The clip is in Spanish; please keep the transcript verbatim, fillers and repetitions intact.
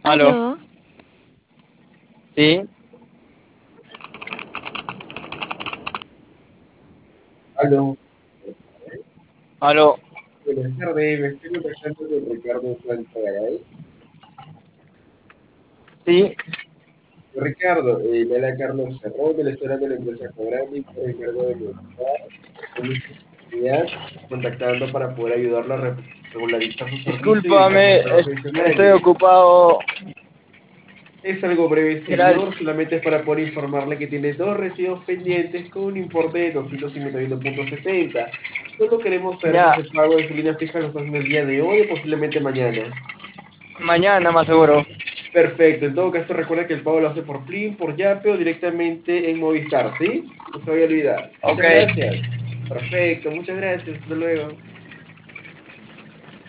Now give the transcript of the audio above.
Aló, Aló, sí, Aló, aló, buenas tardes, me estoy contactando con Ricardo Plantagaray. sí, Ricardo, eh, le habla Carlos Cerrón, de la historia de la empresa Cobrani, por encargo de montar en esta oportunidad, contactando para poder ayudarlo a re- regularizar su servicio y dejar discúlpame, de trabajo es- estoy adicionales. ocupado. Es algo breve, Gracias. señor, solamente es para poder informarle que tiene dos recibos pendientes con un importe de doscientos cincuenta y uno punto sesenta. Solo queremos saber si Ya, ese pago de su línea fija lo está haciendo el día de hoy o posiblemente mañana. mañana más seguro. Perfecto, en todo caso recuerda que el pago lo hace por Plin, por Yape o directamente en Movistar, ¿sí? No se vaya a olvidar. Ok. Muchas gracias. Perfecto, muchas gracias. Hasta luego.